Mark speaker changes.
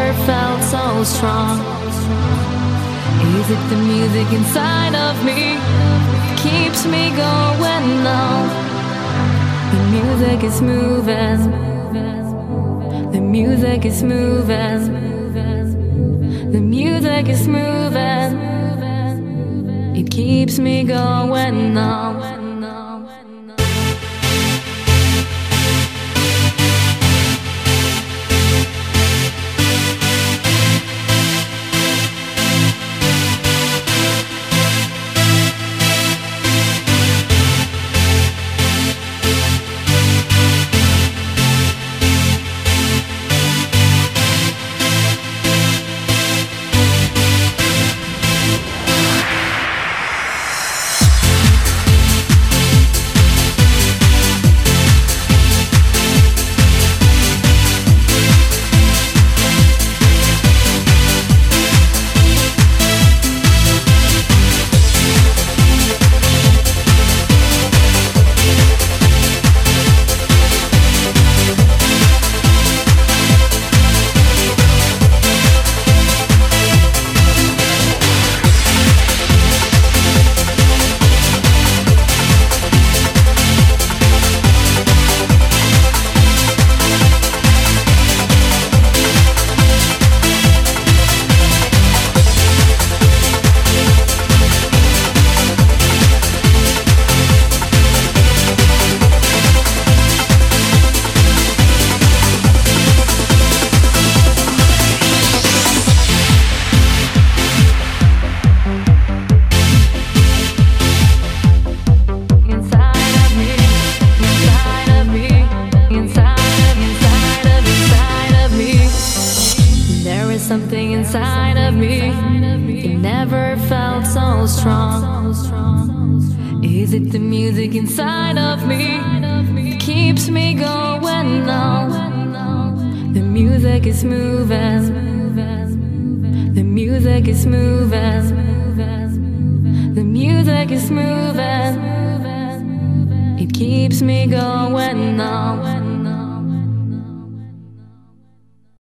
Speaker 1: felt so strong. Is it the music inside of me keeps me going on? The music is moving. The music is moving. The music is moving. It keeps me going on. Something inside of me, it never felt so strong. Is it the music inside of me that keeps me going on? The music is moving. The music is moving. The music is moving. It keeps me going on.